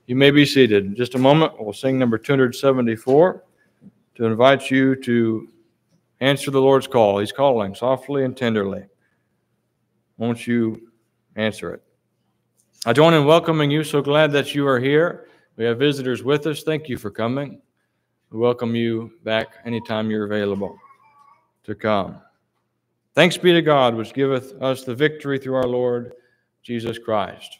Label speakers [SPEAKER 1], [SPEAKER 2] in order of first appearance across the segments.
[SPEAKER 1] You may be seated. In just a moment, we'll sing number 274 to invite you to answer the Lord's call. He's calling softly and tenderly. Won't you answer it? I join in welcoming you. So glad that you are here. We have visitors with us. Thank you for coming. We welcome you back anytime you're available to come. Thanks be to God, which giveth us the victory through our Lord Jesus Christ.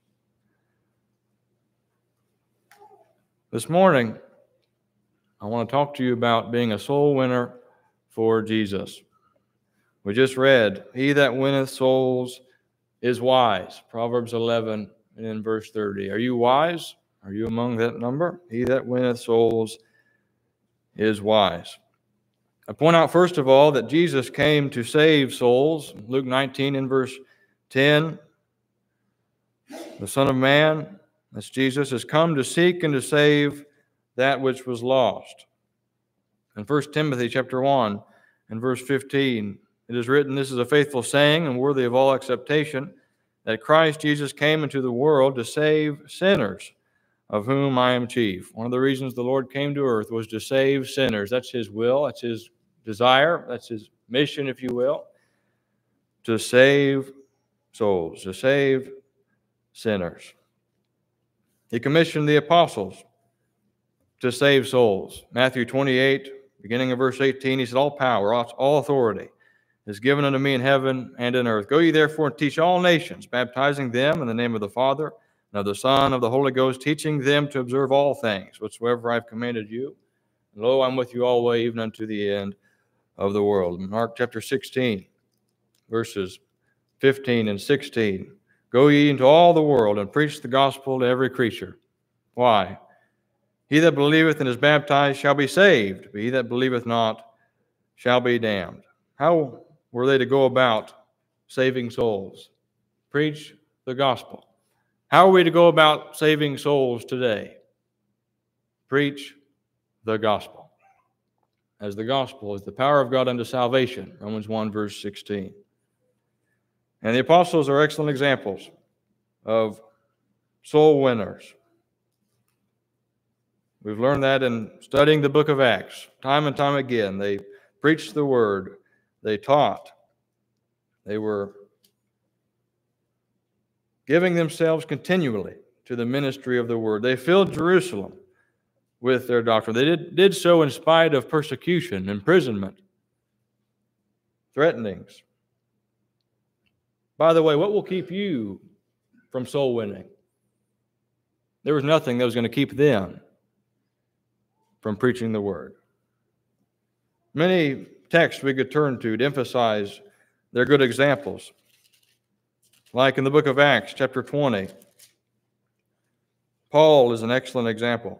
[SPEAKER 1] This morning, I want to talk to you about being a soul winner for Jesus. We just read, "He that winneth souls is wise," Proverbs 11 and in verse 30. Are you wise? Are you among that number? He that winneth souls is wise. I point out, first of all, that Jesus came to save souls. Luke 19 and verse 10, the Son of Man, that's Jesus, has come to seek and to save that which was lost. In 1 Timothy chapter 1 and verse 15, it is written, "This is a faithful saying and worthy of all acceptation, that Christ Jesus came into the world to save sinners, of whom I am chief." One of the reasons the Lord came to earth was to save sinners. That's his will, that's his desire, that's his mission, if you will, to save souls, to save sinners. He commissioned the apostles to save souls. Matthew 28, beginning of verse 18, he said, "All power, all authority is given unto me in heaven and in earth. Go ye therefore and teach all nations, baptizing them in the name of the Father, and of the Son, and of the Holy Ghost, teaching them to observe all things whatsoever I have commanded you. And lo, I'm with you always, even unto the end of the world." Mark chapter 16, verses 15 and 16. "Go ye into all the world and preach the gospel to every creature." Why? "He that believeth and is baptized shall be saved, but he that believeth not shall be damned." How were they to go about saving souls? Preach the gospel. How are we to go about saving souls today? Preach the gospel. As the gospel is the power of God unto salvation, Romans 1 verse 16. And the apostles are excellent examples of soul winners. We've learned that in studying the book of Acts. Time and time again, they preached the word, they taught, they were giving themselves continually to the ministry of the word. They filled Jerusalem with their doctrine. They did so in spite of persecution, imprisonment, threatenings. By the way, what will keep you from soul winning? There was nothing that was going to keep them from preaching the word. Many texts we could turn to emphasize their good examples. Like in the book of Acts, chapter 20, Paul is an excellent example.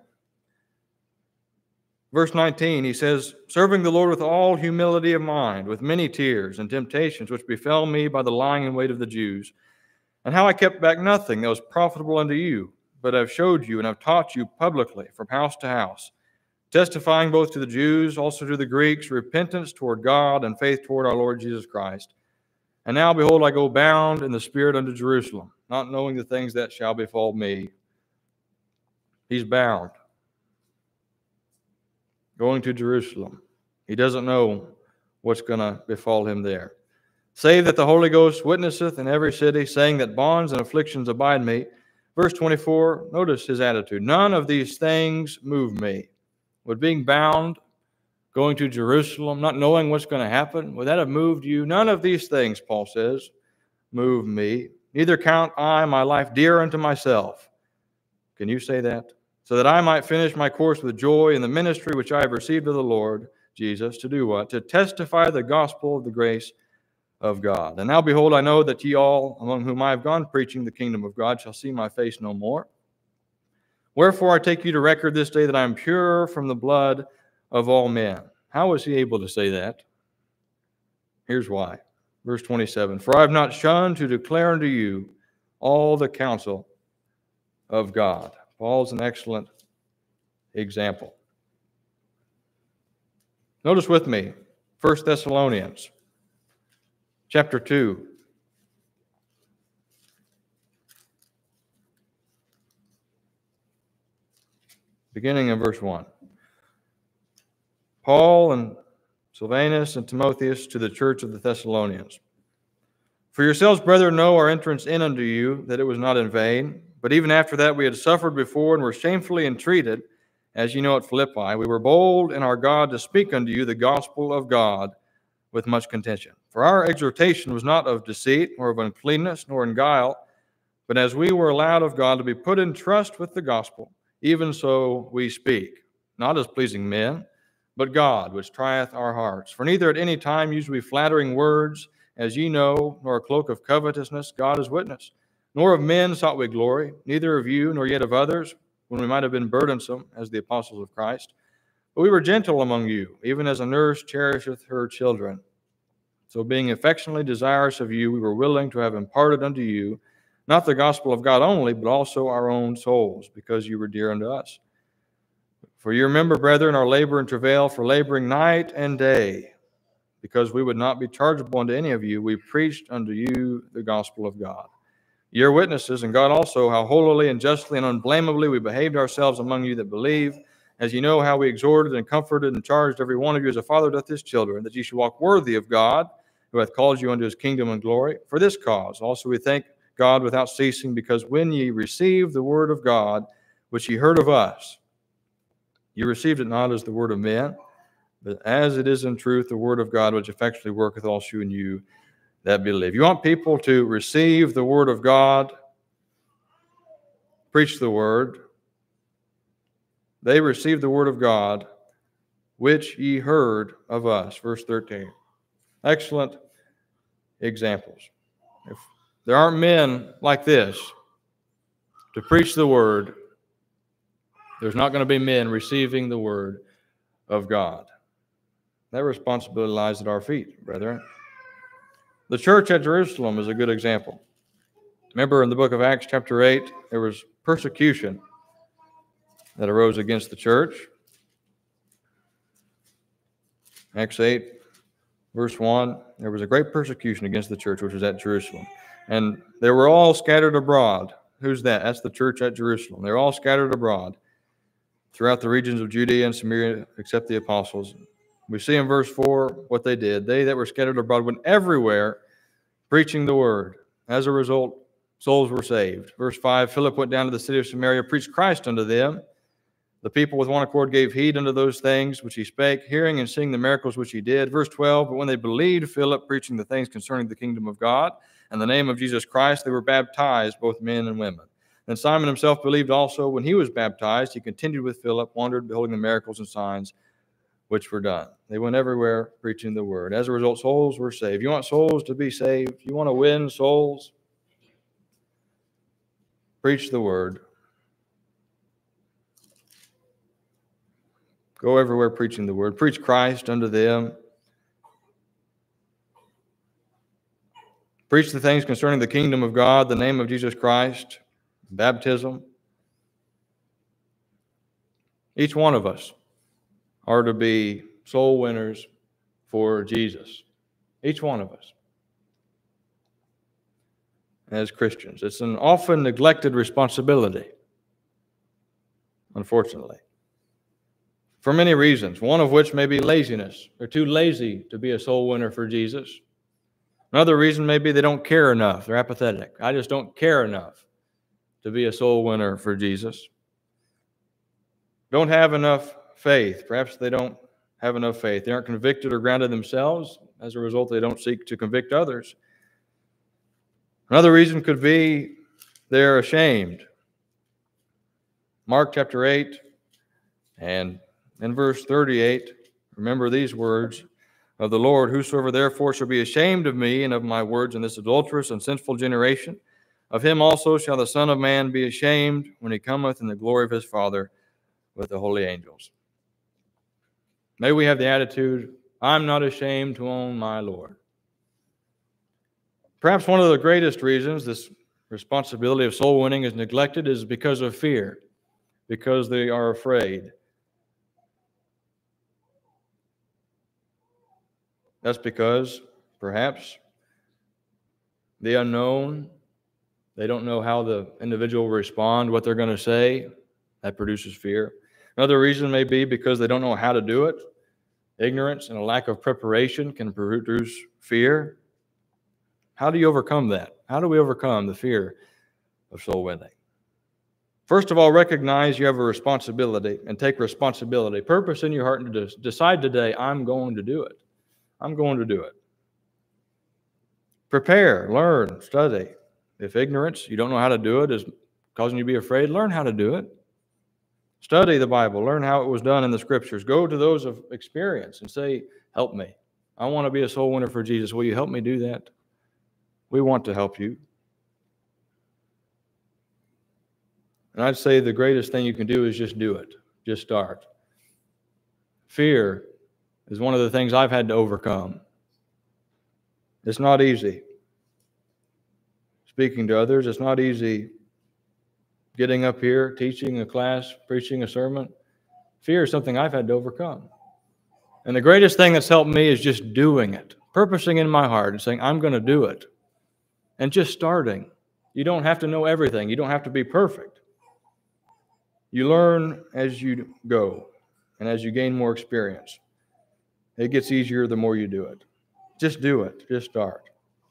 [SPEAKER 1] Verse 19, he says, "Serving the Lord with all humility of mind, with many tears and temptations which befell me by the lying in wait of the Jews, and how I kept back nothing that was profitable unto you, but have showed you and have taught you publicly from house to house, testifying both to the Jews, also to the Greeks, repentance toward God and faith toward our Lord Jesus Christ. And now, behold, I go bound in the Spirit unto Jerusalem, not knowing the things that shall befall me." He's bound, going to Jerusalem. He doesn't know what's going to befall him there. "Save that the Holy Ghost witnesseth in every city, saying that bonds and afflictions abide me." Verse 24, notice his attitude. "None of these things move me." Would being bound, going to Jerusalem, not knowing what's going to happen, would that have moved you? "None of these things," Paul says, "move me. Neither count I my life dear unto myself." Can you say that? "So that I might finish my course with joy in the ministry which I have received of the Lord Jesus," to do what? "To testify the gospel of the grace of God. And now, behold, I know that ye all, among whom I have gone preaching the kingdom of God, shall see my face no more. Wherefore I take you to record this day that I am pure from the blood of all men." How was he able to say that? Here's why. Verse 27, "For I have not shunned to declare unto you all the counsel of God." Paul's an excellent example. Notice with me, 1 Thessalonians chapter 2. beginning in verse 1. Paul and Silvanus and Timotheus to the church of the Thessalonians. For yourselves, brethren, know our entrance in unto you, that it was not in vain. But even after that we had suffered before and were shamefully entreated, as ye know at Philippi, we were bold in our God to speak unto you the gospel of God with much contention. For our exhortation was not of deceit, nor of uncleanness, nor in guile, but as we were allowed of God to be put in trust with the gospel, even so we speak, not as pleasing men, but God, which trieth our hearts. For neither at any time use we flattering words, as ye know, nor a cloak of covetousness, God is witness. Nor of men sought we glory, neither of you, nor yet of others, when we might have been burdensome, as the apostles of Christ. But we were gentle among you, even as a nurse cherisheth her children. So being affectionately desirous of you, we were willing to have imparted unto you, not the gospel of God only, but also our own souls, because you were dear unto us. For you remember, brethren, our labor and travail, for laboring night and day, because we would not be chargeable unto any of you, we preached unto you the gospel of God. Ye are witnesses, and God also, how holily and justly and unblameably we behaved ourselves among you that believe, as ye know how we exhorted and comforted and charged every one of you as a father doth his children, that ye should walk worthy of God, who hath called you unto his kingdom and glory. For this cause also we thank God without ceasing, because when ye received the word of God, which ye heard of us, ye received it not as the word of men, but as it is in truth the word of God, which effectually worketh also in you that believe. You want people to receive the word of God, preach the word. They received the word of God, which ye heard of us. Verse 13. Excellent examples. If there aren't men like this to preach the word, there's not going to be men receiving the word of God. That responsibility lies at our feet, brethren. The church at Jerusalem is a good example. Remember in the book of Acts chapter 8, there was persecution that arose against the church. Acts 8, verse 1, there was a great persecution against the church which was at Jerusalem. And they were all scattered abroad. Who's that? That's the church at Jerusalem. They're all scattered abroad throughout the regions of Judea and Samaria, except the apostles. We see in verse 4 what they did. They that were scattered abroad went everywhere preaching the word. As a result, souls were saved. Verse 5, Philip went down to the city of Samaria, preached Christ unto them. The people with one accord gave heed unto those things which he spake, hearing and seeing the miracles which he did. Verse 12, but when they believed Philip preaching the things concerning the kingdom of God and the name of Jesus Christ, they were baptized, both men and women. Then Simon himself believed also. When he was baptized, he continued with Philip, wondered, beholding the miracles and signs which were done. They went everywhere preaching the word. As a result, souls were saved. You want souls to be saved? You want to win souls? Preach the word. Go everywhere preaching the word. Preach Christ unto them. Preach the things concerning the kingdom of God, the name of Jesus Christ, baptism. Each one of us are to be soul winners for Jesus. Each one of us as Christians. It's an often neglected responsibility, unfortunately, for many reasons, one of which may be laziness. They're too lazy to be a soul winner for Jesus. Another reason may be they don't care enough. They're apathetic. I just don't care enough to be a soul winner for Jesus. Don't have enough faith. Perhaps they don't have enough faith. They aren't convicted or grounded themselves. As a result, they don't seek to convict others. Another reason could be they're ashamed. Mark chapter 8 and in verse 38, remember these words of the Lord, whosoever therefore shall be ashamed of me and of my words in this adulterous and sinful generation, of him also shall the Son of Man be ashamed when he cometh in the glory of his Father with the holy angels. May we have the attitude, I'm not ashamed to own my Lord. Perhaps one of the greatest reasons this responsibility of soul winning is neglected is because of fear, because they are afraid. That's because perhaps the unknown, they don't know how the individual will respond, what they're going to say. That produces fear. Another reason may be because they don't know how to do it. Ignorance and a lack of preparation can produce fear. How do you overcome that? How do we overcome the fear of soul winning? First of all, recognize you have a responsibility and take responsibility. Purpose in your heart and decide today, I'm going to do it. I'm going to do it. Prepare, learn, study. If ignorance, you don't know how to do it, is causing you to be afraid, learn how to do it. Study the Bible. Learn how it was done in the Scriptures. Go to those of experience and say, help me. I want to be a soul winner for Jesus. Will you help me do that? We want to help you. And I'd say the greatest thing you can do is just do it. Just start. Fear is one of the things I've had to overcome. It's not easy. Speaking to others, it's not easy getting up here, teaching a class, preaching a sermon. Fear is something I've had to overcome. And the greatest thing that's helped me is just doing it, purposing in my heart and saying, I'm going to do it. And just starting. You don't have to know everything. You don't have to be perfect. You learn as you go and as you gain more experience. It gets easier the more you do it. Just do it. Just start.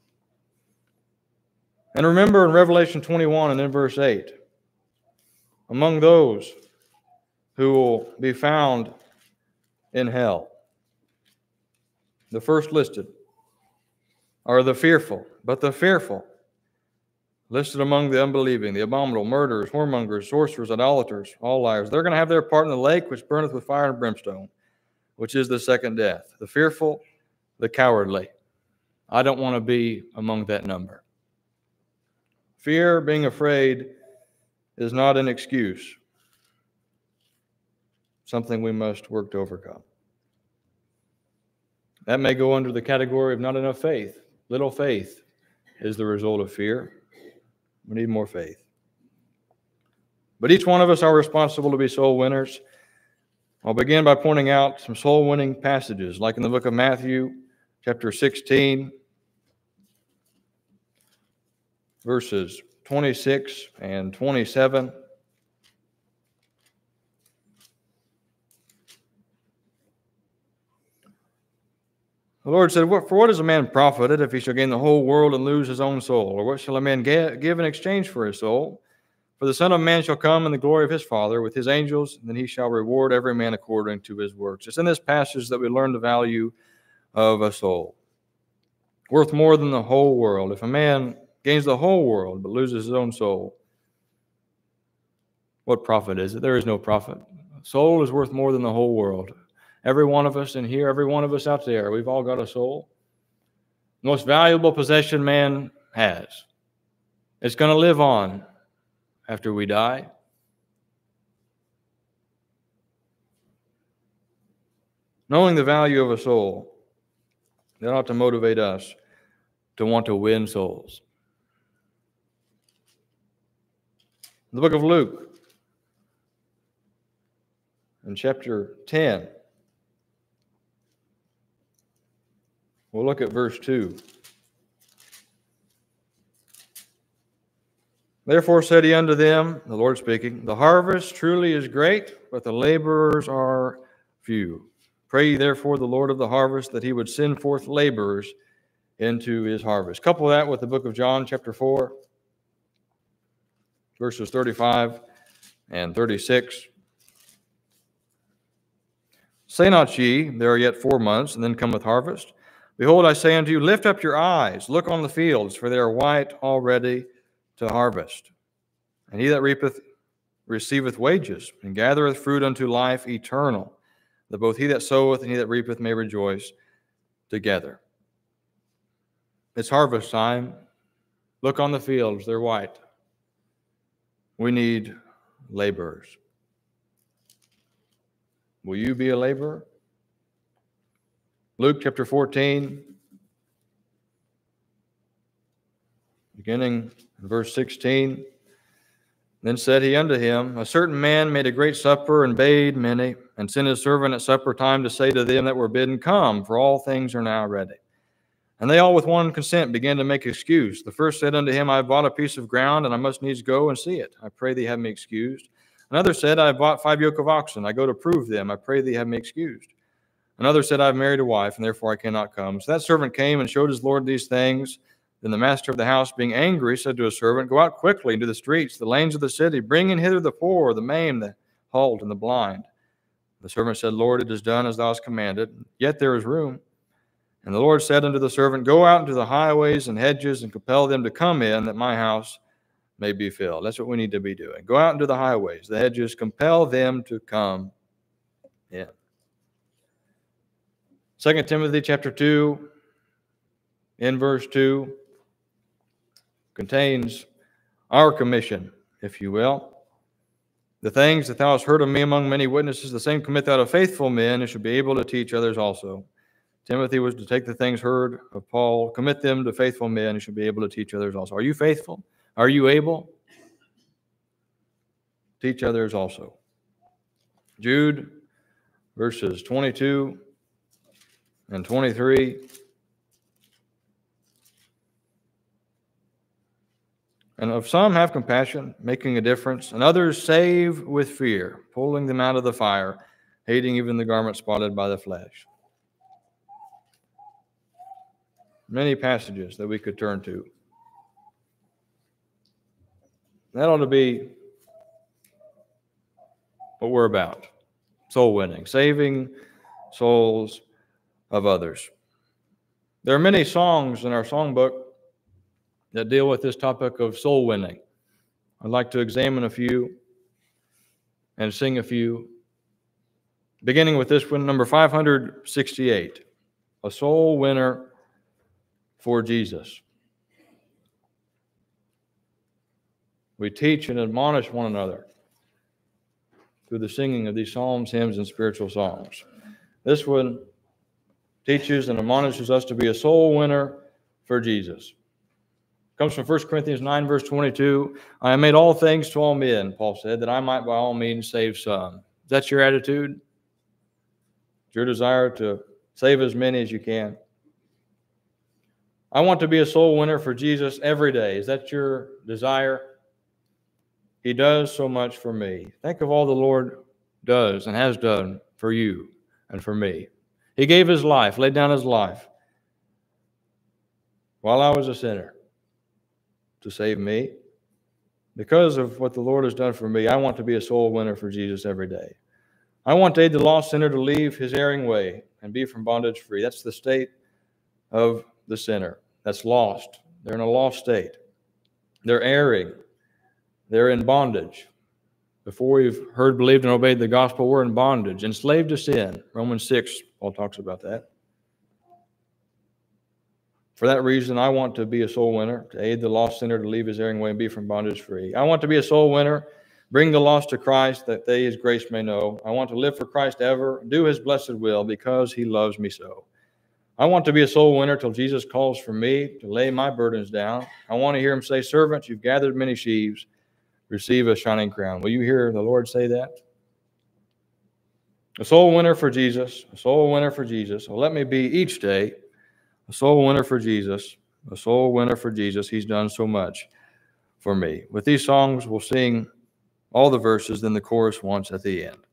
[SPEAKER 1] And remember in Revelation 21 and then verse 8, among those who will be found in hell, the first listed are the fearful, but the fearful, listed among the unbelieving, the abominable, murderers, whoremongers, sorcerers, idolaters, all liars. They're going to have their part in the lake which burneth with fire and brimstone, which is the second death. The fearful, the cowardly. I don't want to be among that number. Fear, being afraid, is not an excuse. Something we must work to overcome. That may go under the category of not enough faith. Little faith is the result of fear. We need more faith. But each one of us are responsible to be soul winners. I'll begin by pointing out some soul-winning passages, like in the book of Matthew, chapter 16, verses 26 and 27. The Lord said, for what is a man profited if he shall gain the whole world and lose his own soul? Or what shall a man give in exchange for his soul? For the Son of Man shall come in the glory of his Father with his angels, and then he shall reward every man according to his works. It's in this passage that we learn the value of a soul. Worth more than the whole world. If a man gains the whole world but loses his own soul, what profit is it? There is no profit. A soul is worth more than the whole world. Every one of us in here, every one of us out there, we've all got a soul. The most valuable possession man has. It's going to live on after we die. Knowing the value of a soul, that ought to motivate us to want to win souls. In the book of Luke, in chapter 10, we'll look at verse 2. Therefore said he unto them, the Lord speaking, the harvest truly is great, but the laborers are few. Pray ye therefore the Lord of the harvest that he would send forth laborers into his harvest. Couple that with the book of John, chapter 4, verses 35 and 36. Say not ye, there are yet 4 months, and then cometh harvest. Behold, I say unto you, lift up your eyes, look on the fields, for they are white already to harvest. And he that reapeth receiveth wages, and gathereth fruit unto life eternal, that both he that soweth and he that reapeth may rejoice together. It's harvest time. Look on the fields, they're white. We need laborers. Will you be a laborer? Luke chapter 14, beginning in verse 16. Then said he unto him, a certain man made a great supper and bade many, and sent his servant at supper time to say to them that were bidden, come, for all things are now ready. And they all with one consent began to make excuse. The first said unto him, I have bought a piece of ground, and I must needs go and see it. I pray thee have me excused. Another said, I have bought 5 yoke of oxen. I go to prove them. I pray thee have me excused. Another said, I have married a wife, and therefore I cannot come. So that servant came and showed his lord these things. Then the master of the house, being angry, said to his servant, Go out quickly into the streets, the lanes of the city, bring in hither the poor, the maimed, the halt, and the blind. The servant said, Lord, it is done as thou hast commanded, yet there is room. And the Lord said unto the servant, Go out into the highways and hedges, and compel them to come in, that my house may be filled. That's what we need to be doing. Go out into the highways, the hedges, compel them to come in. 2 Timothy chapter 2, in verse 2, contains our commission, if you will. The things that thou hast heard of me among many witnesses, the same commit thou to faithful men, who should be able to teach others also. Timothy was to take the things heard of Paul, commit them to faithful men who should be able to teach others also. Are you faithful? Are you able? Teach others also. Jude, verses 22 and 23. And of some have compassion, making a difference, and others save with fear, pulling them out of the fire, hating even the garment spotted by the flesh. Many passages that we could turn to. That ought to be what we're about. Soul winning, saving souls of others. There are many songs in our songbook that deal with this topic of soul winning. I'd like to examine a few and sing a few. Beginning with this one, number 568, A Soul Winner for Jesus. We teach and admonish one another through the singing of these psalms, hymns, and spiritual songs. This one teaches and admonishes us to be a soul winner for Jesus. It comes from 1 Corinthians 9, verse 22. I have made all things to all men, Paul said, that I might by all means save some. Is that your attitude? Is your desire to save as many as you can? I want to be a soul winner for Jesus every day. Is that your desire? He does so much for me. Think of all the Lord does and has done for you and for me. He gave his life, laid down his life while I was a sinner to save me. Because of what the Lord has done for me, I want to be a soul winner for Jesus every day. I want to aid the lost sinner to leave his erring way and be from bondage free. That's the state of the sinner that's lost. They're in a lost state. They're erring. They're in bondage. Before we've heard, believed, and obeyed the gospel, we're in bondage, enslaved to sin. Romans 6, Paul talks about that. For that reason, I want to be a soul winner, to aid the lost sinner to leave his erring way and be from bondage free. I want to be a soul winner, bring the lost to Christ, that they his grace may know. I want to live for Christ ever, do his blessed will, because he loves me so. I want to be a soul winner till Jesus calls for me to lay my burdens down. I want to hear him say, Servant, you've gathered many sheaves. Receive a shining crown. Will you hear the Lord say that? A soul winner for Jesus, a soul winner for Jesus. Well, let me be each day a soul winner for Jesus, a soul winner for Jesus. He's done so much for me. With these songs, we'll sing all the verses, then the chorus once at the end.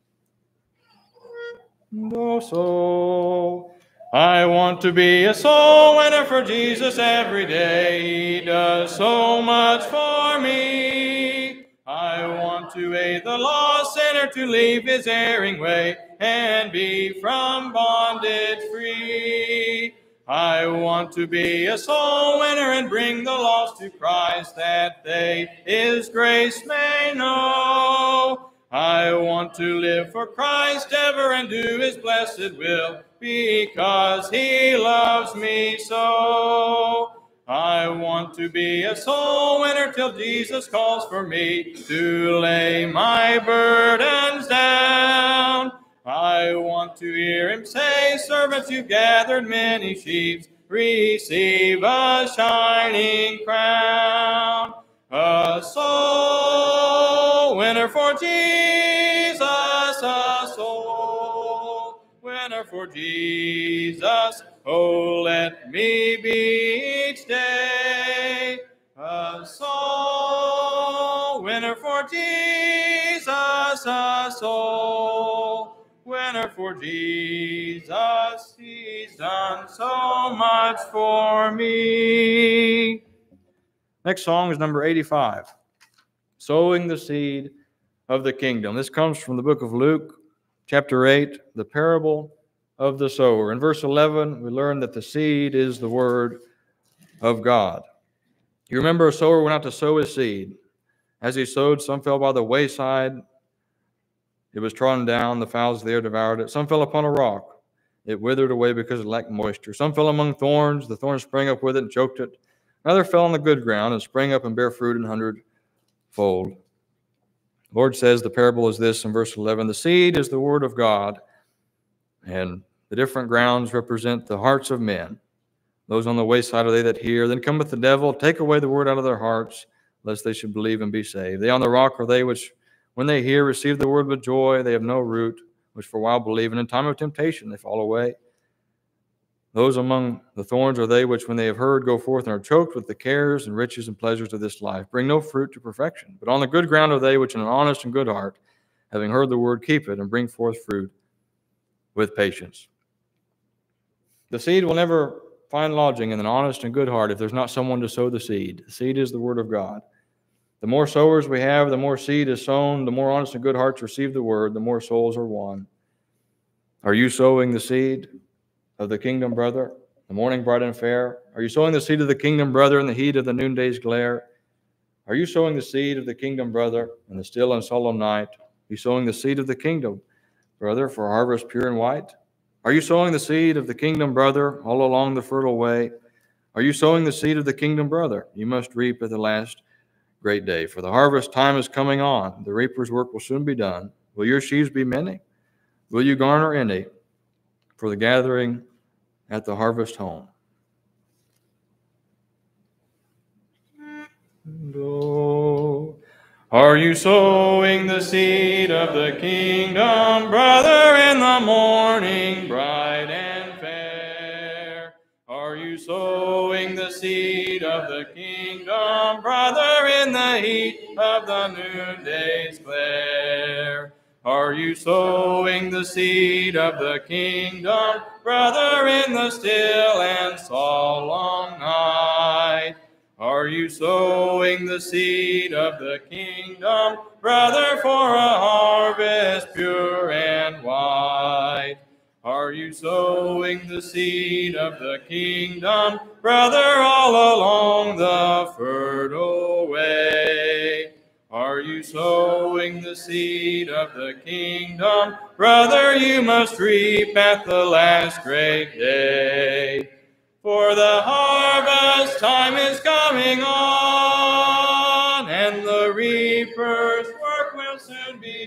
[SPEAKER 1] Oh, soul, I want to be a soul winner for Jesus every day. He does so much for me. I want to aid the lost sinner to leave his erring way and be from bondage free. I want to be a soul winner and bring the lost to Christ, that they his grace may know. I want to live for Christ ever and do his blessed will, because he loves me so. I want to be a soul winner till Jesus calls for me to lay my burdens down. I want to hear him say, Servants, you've gathered many sheaves, receive a shining crown. A soul winner for Jesus, a soul winner for Jesus. Oh, let me be each day a soul winner for Jesus, soul winner for Jesus. He's done so much for me. Next song is number 85, Sowing the Seed of the Kingdom. This comes from the book of Luke, chapter 8, the parable of the sower. In verse 11, we learn that the seed is the word of God. You remember a sower went out to sow his seed. As he sowed, some fell by the wayside. It was trodden down, the fowls there devoured it. Some fell upon a rock. It withered away because it lacked moisture. Some fell among thorns. The thorns sprang up with it and choked it. Another fell on the good ground and sprang up and bare fruit an hundredfold. The Lord says the parable is this in verse 11. The seed is the word of God, and the different grounds represent the hearts of men. Those on the wayside are they that hear. Then cometh the devil, take away the word out of their hearts, lest they should believe and be saved. They on the rock are they which, when they hear, receive the word with joy. They have no root, which for a while believe, and in time of temptation they fall away. Those among the thorns are they which, when they have heard, go forth and are choked with the cares and riches and pleasures of this life, bring no fruit to perfection. But on the good ground are they which, in an honest and good heart, having heard the word, keep it, and bring forth fruit with patience. The seed will never find lodging in an honest and good heart if there's not someone to sow the seed. The seed is the word of God. The more sowers we have, the more seed is sown, the more honest and good hearts receive the word, the more souls are won. Are you sowing the seed of the kingdom, brother? The morning bright and fair. Are you sowing the seed of the kingdom, brother, in the heat of the noonday's glare? Are you sowing the seed of the kingdom, brother, in the still and solemn night? Are you sowing the seed of the kingdom, brother, for a harvest pure and white? Are you sowing the seed of the kingdom, brother, all along the fertile way? Are you sowing the seed of the kingdom, brother? You must reap at the last great day. For the harvest time is coming on. The reaper's work will soon be done. Will your sheaves be many? Will you garner any for the gathering at the harvest home? Are you sowing the seed of the kingdom, brother, in the morning bright and fair? Are you sowing the seed of the kingdom, brother, in the heat of the noonday's glare? Are you sowing the seed of the kingdom, brother, in the still and solemn night? Are you sowing the seed of the kingdom, brother, for a harvest pure and white? Are you sowing the seed of the kingdom, brother, all along the fertile way? Are you sowing the seed of the kingdom, brother? You must reap at the last great day. For the harvest time is coming on, and the reaper's work will soon be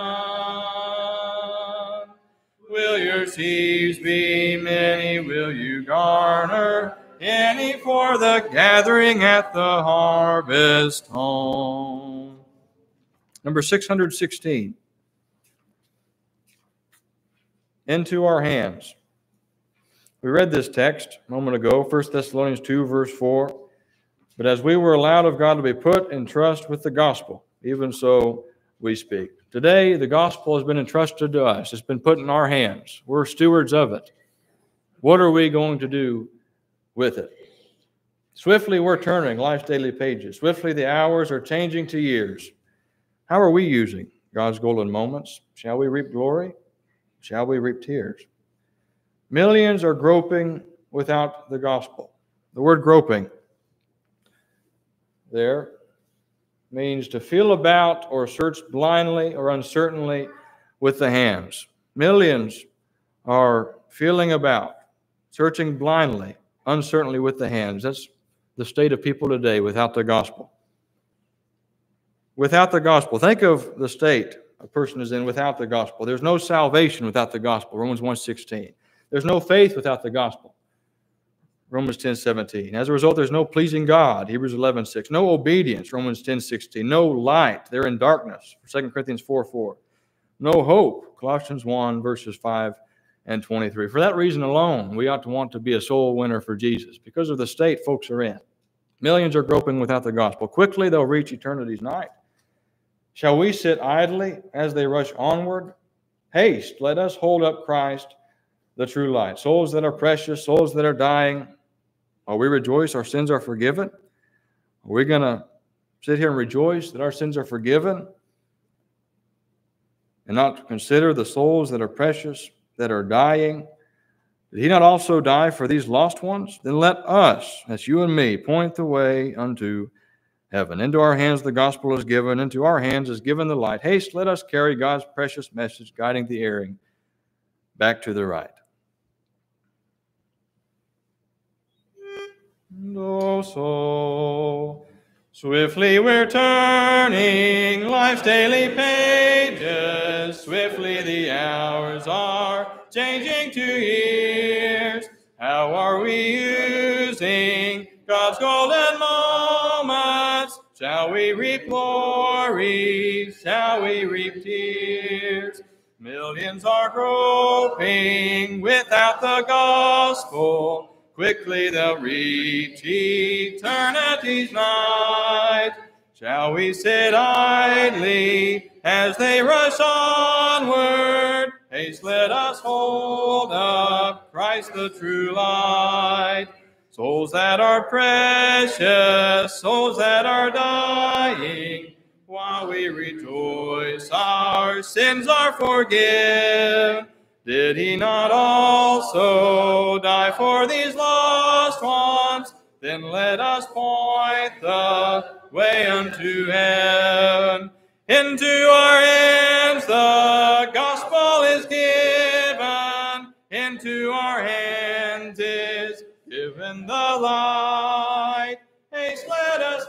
[SPEAKER 1] done. Will your sheaves be many? Will you garner any for the gathering at the harvest home? Number 616. Into our hands. We read this text a moment ago, 1 Thessalonians 2, verse 4. But as we were allowed of God to be put in trust with the gospel, even so we speak. Today, the gospel has been entrusted to us. It's been put in our hands. We're stewards of it. What are we going to do with it? Swiftly, we're turning life's daily pages. Swiftly, the hours are changing to years. How are we using God's golden moments? Shall we reap glory? Shall we reap tears? Millions are groping without the gospel. The word groping there means to feel about or search blindly or uncertainly with the hands. Millions are feeling about, searching blindly, uncertainly with the hands. That's the state of people today without the gospel. Without the gospel. Think of the state a person is in without the gospel. There's no salvation without the gospel. Romans 1:16. There's no faith without the gospel. Romans 10:17. As a result, there's no pleasing God. Hebrews 11:6. No obedience. Romans 10:16. No light. They're in darkness. 2 Corinthians 4:4. No hope. Colossians 1, verses 5 and 23. For that reason alone, we ought to want to be a soul winner for Jesus because of the state folks are in. Millions are groping without the gospel. Quickly, they'll reach eternity's night. Shall we sit idly as they rush onward? Haste, let us hold up Christ, the true light. Souls that are precious, souls that are dying, are we rejoice our sins are forgiven? Are we going to sit here and rejoice that our sins are forgiven and not consider the souls that are precious, that are dying? Did he not also die for these lost ones? Then let us, that's you and me, point the way unto heaven. Into our hands the gospel is given, into our hands is given the light. Haste, let us carry God's precious message, guiding the erring back to the right. And oh, so swiftly we're turning life's daily pages. Swiftly the hours are changing to years. How are we using God's golden moments? Shall we reap glory? Shall we reap tears? Millions are groping without the gospel. Quickly they'll reach eternity's night. Shall we sit idly as they rush onward? Haste, let us hold up Christ the true light. Souls that are precious, souls that are dying, while we rejoice our sins are forgiven. Did he not also die for these lost ones? Then let us point the way unto heaven. Into our hands the gospel is given. Into our hands is given the light. Haste, let us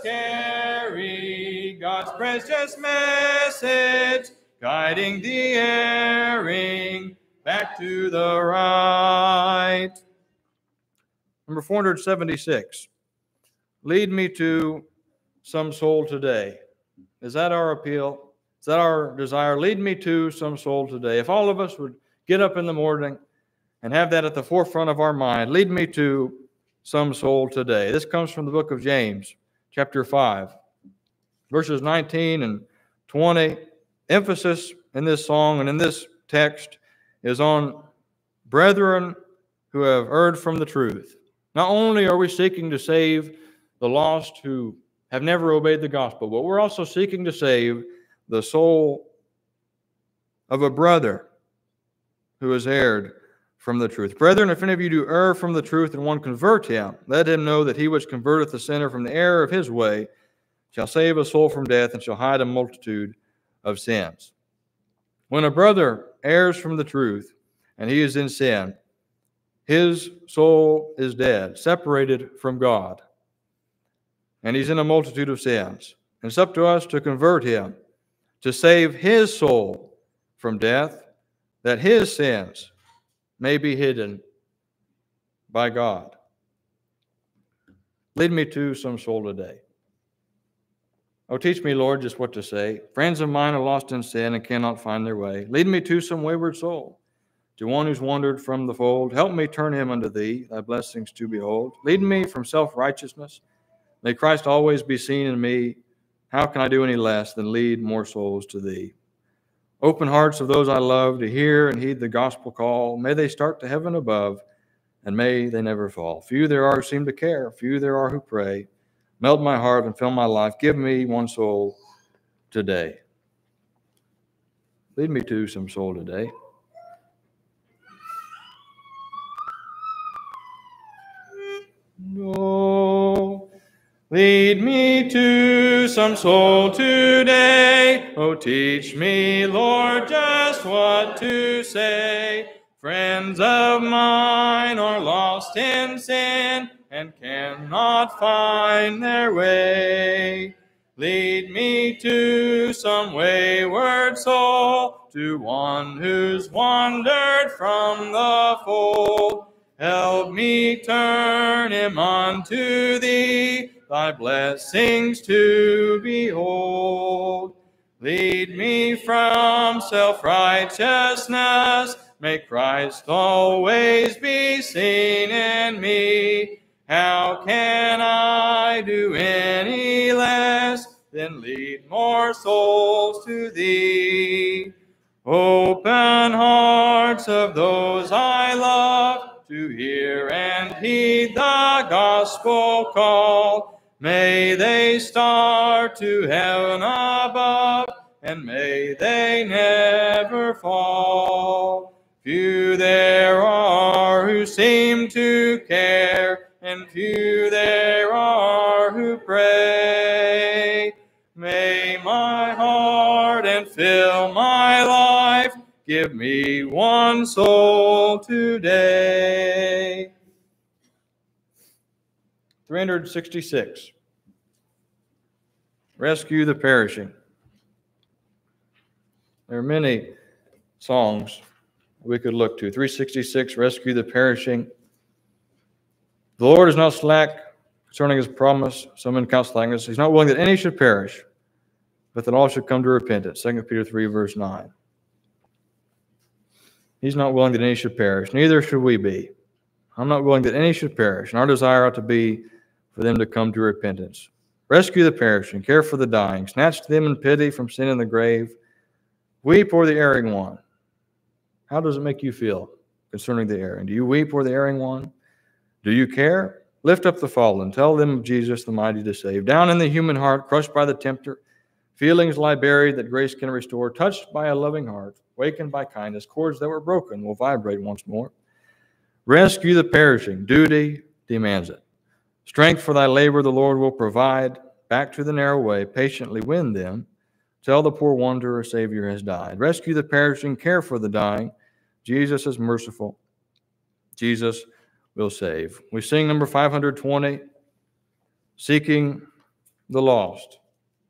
[SPEAKER 1] carry God's precious message, guiding the erring back to the right. Number 476. Lead me to some soul today. Is that our appeal? Is that our desire? Lead me to some soul today. If all of us would get up in the morning and have that at the forefront of our mind, lead me to some soul today. This comes from the book of James, chapter 5, verses 19 and 20. Emphasis in this song and in this text is on brethren who have erred from the truth. Not only are we seeking to save the lost who have never obeyed the gospel, but we're also seeking to save the soul of a brother who has erred from the truth. Brethren, if any of you do err from the truth and one convert him, let him know that he which converteth the sinner from the error of his way shall save a soul from death and shall hide a multitude of sins. When a brother errs from the truth and he is in sin, his soul is dead, separated from God, and he's in a multitude of sins. And it's up to us to convert him, to save his soul from death, that his sins may be hidden by God. Lead me to some soul today. Oh, teach me, Lord, just what to say. Friends of mine are lost in sin and cannot find their way. Lead me to some wayward soul, to one who's wandered from the fold. Help me turn him unto thee, thy blessings to behold. Lead me from self-righteousness. May Christ always be seen in me. How can I do any less than lead more souls to thee? Open hearts of those I love to hear and heed the gospel call. May they start to heaven above, and may they never fall. Few there are who seem to care. Few there are who pray. Melt my heart and fill my life. Give me one soul today. Lead me to some soul today. Oh, lead me to some soul today. Oh, teach me, Lord, just what to say. Friends of mine are lost in sin and cannot find their way. Lead me to some wayward soul, to one who's wandered from the fold. Help me turn him unto thee, thy blessings to behold. Lead me from self-righteousness, may Christ always be seen in me. How can I do any less then lead more souls to thee. Open hearts of those I love to hear and heed the gospel call. May they start to heaven above, and may they never fall. Few there are who seem to care, and few there are who pray. May my heart and fill my life, give me one soul today. 366. Rescue the perishing. There are many songs we could look to. 366, rescue the perishing. The Lord is not slack concerning his promise. Some men count slackness. He's not willing that any should perish, but that all should come to repentance. 2 Peter 3, verse 9. He's not willing that any should perish. Neither should we be. I'm not willing that any should perish. And our desire ought to be for them to come to repentance. Rescue the perishing. Care for the dying. Snatch them in pity from sin and the grave. Weep o'er the erring one. How does it make you feel concerning the erring? Do you weep o'er the erring one? Do you care? Lift up the fallen. Tell them of Jesus, the mighty to save. Down in the human heart, crushed by the tempter, feelings lie buried that grace can restore. Touched by a loving heart, wakened by kindness, cords that were broken will vibrate once more. Rescue the perishing. Duty demands it. Strength for thy labor the Lord will provide. Back to the narrow way, patiently win them. Tell the poor wanderer a Savior has died. Rescue the perishing. Care for the dying. Jesus is merciful. Jesus will save. We sing number 520, Seeking the Lost.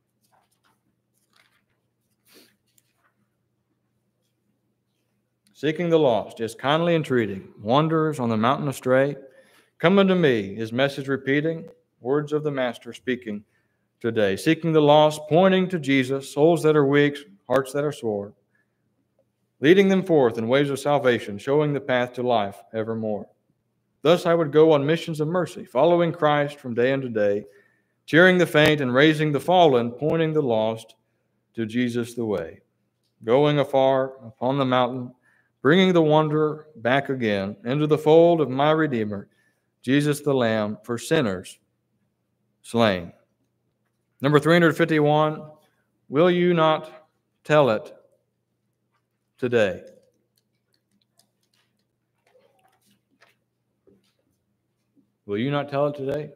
[SPEAKER 1] Seeking the lost, yes, kindly entreating, wanderers on the mountain astray, come unto me, his message repeating, words of the Master speaking today. Seeking the lost, pointing to Jesus, souls that are weak, hearts that are sore, leading them forth in ways of salvation, showing the path to life evermore. Thus I would go on missions of mercy, following Christ from day unto day, cheering the faint and raising the fallen, pointing the lost to Jesus the way. Going afar upon the mountain, bringing the wanderer back again into the fold of my Redeemer, Jesus the Lamb for sinners slain. Number 351, will you not tell it today? Will you not tell it today?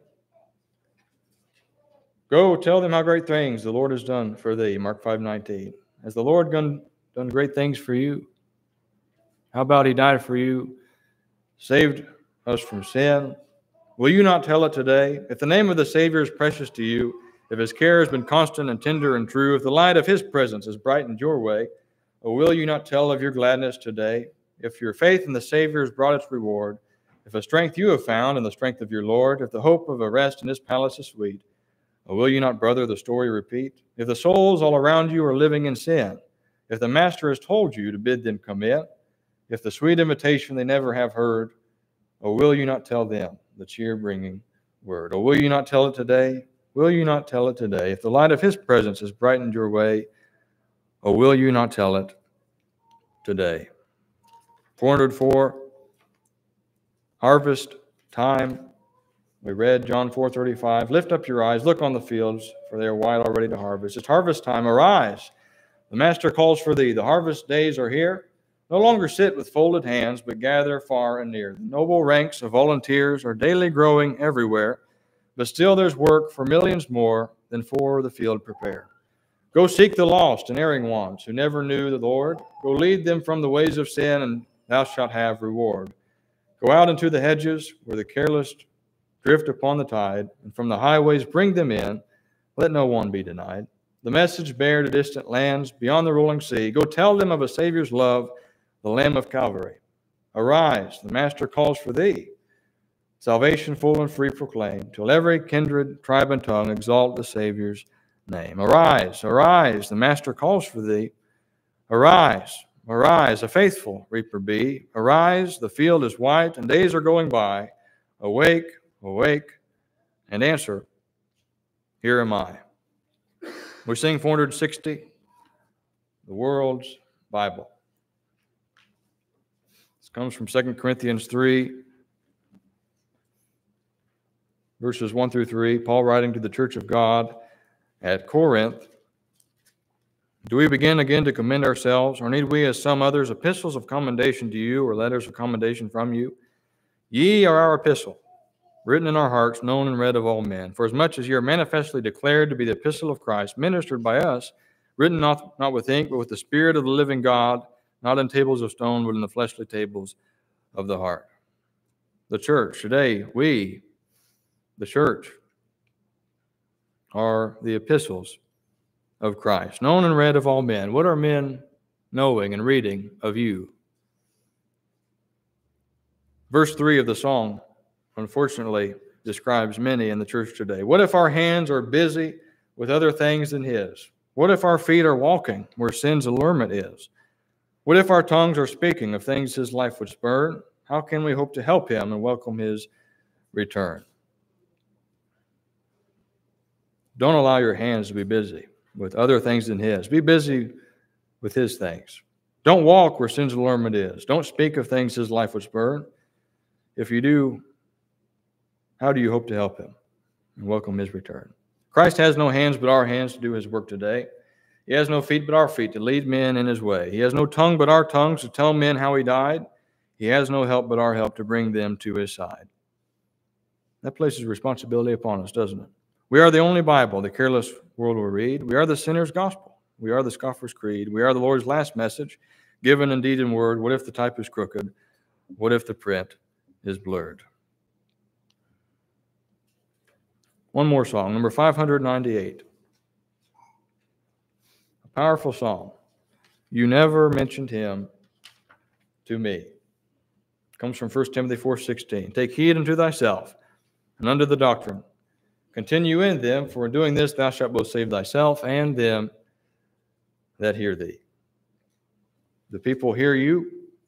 [SPEAKER 1] Go tell them how great things the Lord has done for thee, Mark 5:19. Has the Lord done great things for you? How about he died for you, saved us from sin? Will you not tell it today? If the name of the Savior is precious to you, if his care has been constant and tender and true, if the light of his presence has brightened your way, or will you not tell of your gladness today? If your faith in the Savior has brought its reward, if a strength you have found in the strength of your Lord, if the hope of a rest in his palace is sweet, or will you not, brother, the story repeat? If the souls all around you are living in sin, if the Master has told you to bid them come in, if the sweet invitation they never have heard, or will you not tell them the cheer-bringing word? Or will you not tell it today? Will you not tell it today? If the light of his presence has brightened your way, or will you not tell it today? 404, harvest time. We read John 4:35. Lift up your eyes, look on the fields, for they are white already to harvest. It's harvest time. Arise. The Master calls for thee. The harvest days are here. No longer sit with folded hands, but gather far and near. The noble ranks of volunteers are daily growing everywhere, but still there's work for millions more than for the field prepare. Go seek the lost and erring ones who never knew the Lord. Go lead them from the ways of sin, and thou shalt have reward. Go out into the hedges where the careless drift upon the tide, and from the highways bring them in. Let no one be denied. The message bear to distant lands beyond the rolling sea. Go tell them of a Savior's love, the Lamb of Calvary. Arise, the Master calls for thee. Salvation full and free proclaim, till every kindred, tribe, and tongue exalt the Savior's name. Arise, arise, the Master calls for thee. Arise, arise, a faithful reaper be. Arise, the field is white, and days are going by. Awake, awake, and answer, here am I. We sing 460, the world's Bible. This comes from 2 Corinthians 3, verses 1 through 3. Paul writing to the church of God at Corinth. Do we begin again to commend ourselves, or need we, as some others, epistles of commendation to you, or letters of commendation from you? Ye are our epistle, written in our hearts, known and read of all men. For as much as ye are manifestly declared to be the epistle of Christ, ministered by us, written not with ink, but with the Spirit of the living God, not in tables of stone, but in the fleshly tables of the heart. The church, today, we, the church, are the epistles of Christ, known and read of all men. What are men knowing and reading of you? Verse 3 of the song, unfortunately, describes many in the church today. What if our hands are busy with other things than His? What if our feet are walking where sin's allurement is? What if our tongues are speaking of things His life would spurn? How can we hope to help Him and welcome His return? Don't allow your hands to be busy with other things than His. Be busy with His things. Don't walk where sin's allurement is. Don't speak of things His life would spurn. If you do, how do you hope to help Him and welcome His return? Christ has no hands but our hands to do His work today. He has no feet but our feet to lead men in His way. He has no tongue but our tongues to tell men how He died. He has no help but our help to bring them to His side. That places responsibility upon us, doesn't it? We are the only Bible the careless world will read. We are the sinner's gospel. We are the scoffer's creed. We are the Lord's last message, given in deed and word. What if the type is crooked? What if the print is blurred? One more song, number 598. A powerful song. You never mentioned Him to me. It comes from 1 Timothy 4:16. Take heed unto thyself and unto the doctrine. Continue in them, for in doing this thou shalt both save thyself and them that hear thee. The people hear you.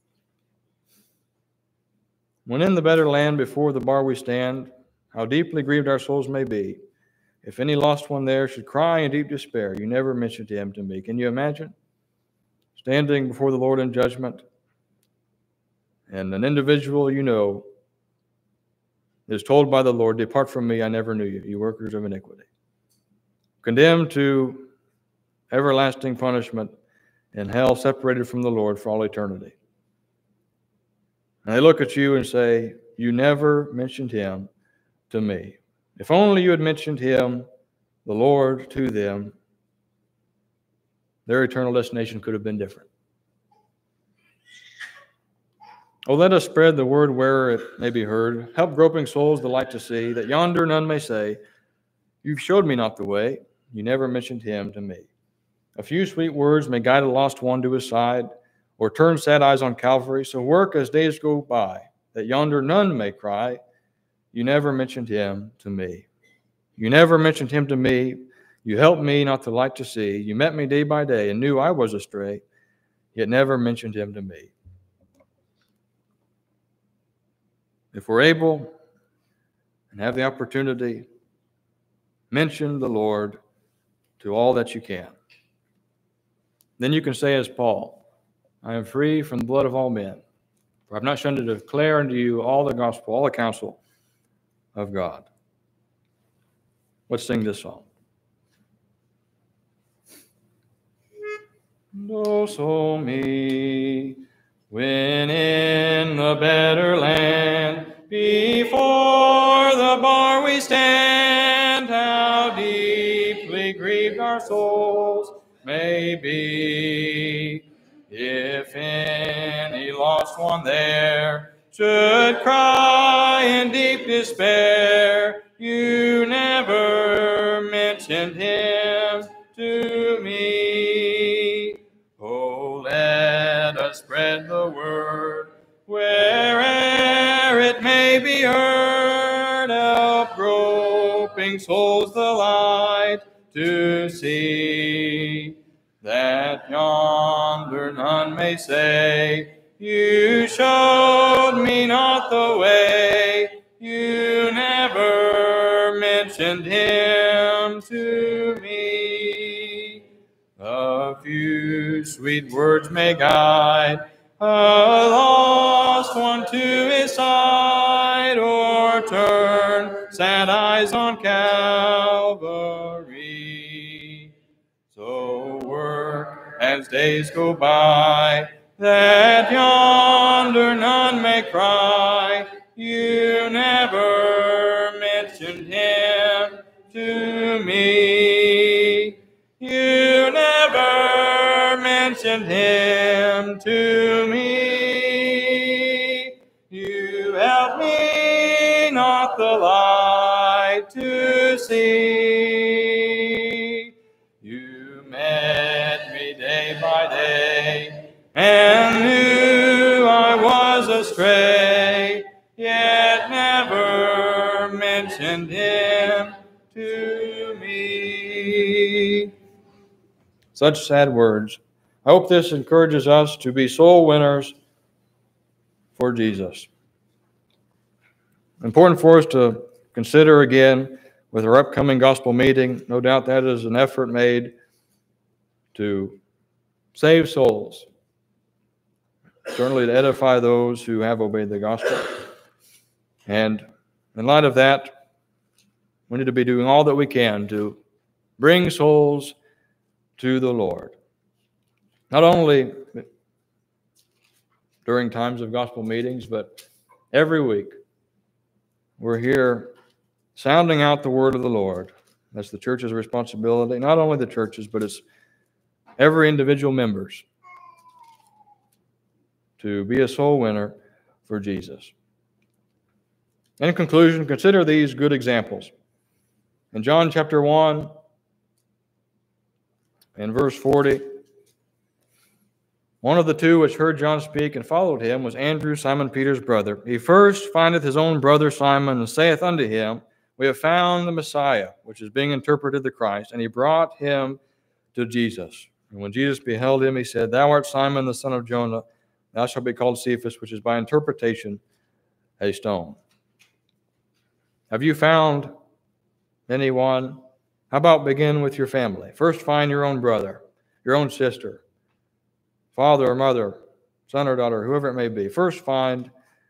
[SPEAKER 1] When in the better land before the bar we stand, how deeply grieved our souls may be, if any lost one there should cry in deep despair, you never mentioned Him to me. Can you imagine standing before the Lord in judgment, and an individual you know is told by the Lord, depart from me, I never knew you, you workers of iniquity. Condemned to everlasting punishment in hell, separated from the Lord for all eternity. And they look at you and say, you never mentioned Him to me. If only you had mentioned Him, the Lord, to them, their eternal destination could have been different. Oh, let us spread the word where it may be heard. Help groping souls the light to see, that yonder none may say, you showed me not the way, you never mentioned Him to me. A few sweet words may guide a lost one to His side, or turn sad eyes on Calvary. So work as days go by, that yonder none may cry, you never mentioned Him to me. You never mentioned Him to me. You helped me not the light to see. You met me day by day and knew I was astray, yet never mentioned Him to me. If we're able and have the opportunity, mention the Lord to all that you can. Then you can say as Paul, I am free from the blood of all men, for I have not shunned to declare unto you all the gospel, all the counsel of God. Let's sing this song. Oh, so me, when in the better land, before the bar we stand, how deeply grieved our souls may be, if any lost one there should cry in deep despair, you never mentioned Him to me. Oh, let us spread the word where'er it may be heard, help groping souls the light to see, that yonder none may say, you showed me not the way, you never mentioned Him to me. sweet words may guide a lost one to his side, or turn sad eyes on Calvary. So work as days go by, that yonder none may cry, you never mentioned him to me. You never mentioned him to me. You helped me not the light to see. You met me day by day and knew I was astray, yet never mentioned him to me. Such sad words. I hope this encourages us to be soul winners for Jesus. Important for us to consider again with our upcoming gospel meeting. No doubt that is an effort made to save souls, certainly to edify those who have obeyed the gospel. And in light of that, we need to be doing all that we can to bring souls to the Lord. Not only during times of gospel meetings, but every week we're here sounding out the word of the Lord. That's the church's responsibility. Not only the church's, but it's every individual member's to be a soul winner for Jesus. In conclusion, consider these good examples. In John chapter 1 and verse 40, one of the two which heard John speak and followed him was Andrew, Simon Peter's brother. He first findeth his own brother Simon, and saith unto him, We have found the Messiah, which is being interpreted the Christ. And he brought him to Jesus. And when Jesus beheld him, he said, Thou art Simon, the son of Jonah. Thou shalt be called Cephas, which is by interpretation a stone. Have you found anyone? How about begin with your family? First find your own brother, your own sister, father or mother, son or daughter, whoever it may be. First find,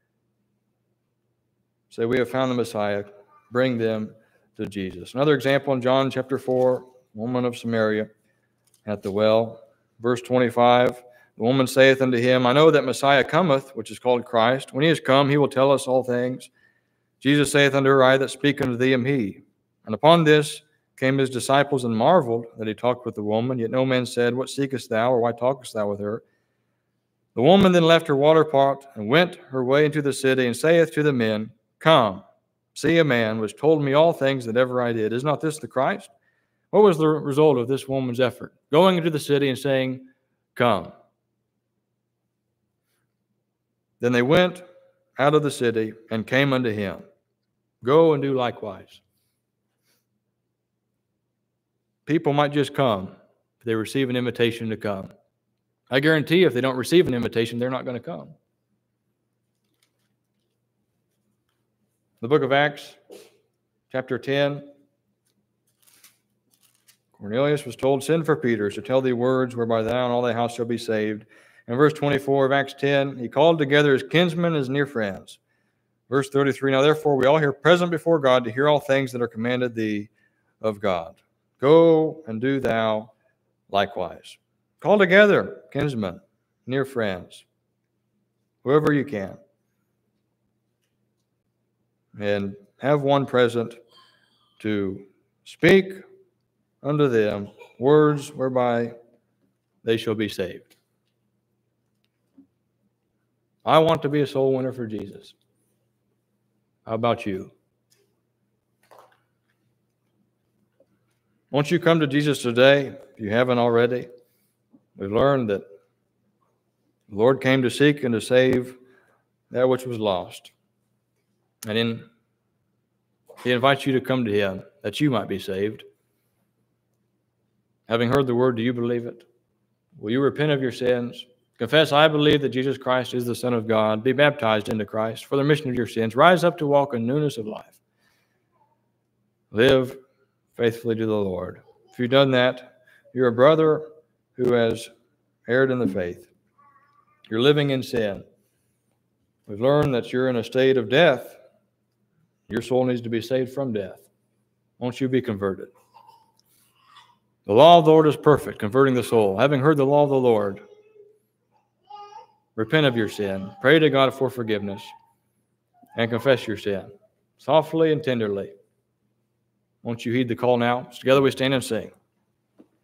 [SPEAKER 1] say, we have found the Messiah. Bring them to Jesus. Another example in John chapter 4, woman of Samaria at the well. Verse 25, the woman saith unto him, I know that Messiah cometh, which is called Christ. When he is come, he will tell us all things. Jesus saith unto her, I that speak unto thee am he. And upon this came his disciples and marveled that he talked with the woman. Yet no man said, What seekest thou, or why talkest thou with her? The woman then left her water pot and went her way into the city, and saith to the men, Come, see a man which told me all things that ever I did. Is not this the Christ? What was the result of this woman's effort? Going into the city and saying, Come. Then they went out of the city and came unto him. Go and do likewise. People might just come if they receive an invitation to come. I guarantee if they don't receive an invitation, they're not going to come. The book of Acts, chapter 10, Cornelius was told, Send for Peter to tell thee words whereby thou and all thy house shall be saved. In verse 24 of Acts 10, he called together his kinsmen and his near friends. Verse 33, Now therefore we all here present before God to hear all things that are commanded thee of God. Go and do thou likewise. Call together kinsmen, near friends, whoever you can, and have one present to speak unto them words whereby they shall be saved. I want to be a soul winner for Jesus. How about you? Won't you come to Jesus today, if you haven't already? We've learned that the Lord came to seek and to save that which was lost. And he invites you to come to him that you might be saved. Having heard the word, do you believe it? Will you repent of your sins? Confess, I believe that Jesus Christ is the Son of God. Be baptized into Christ for the remission of your sins. Rise up to walk in newness of life. Live faithfully to the Lord. If you've done that, you're a brother who has erred in the faith. You're living in sin. We've learned that you're in a state of death. Your soul needs to be saved from death. Won't you be converted? The law of the Lord is perfect, converting the soul. Having heard the law of the Lord, repent of your sin, pray to God for forgiveness, and confess your sin, softly and tenderly. Won't you heed the call now? Together we stand and sing.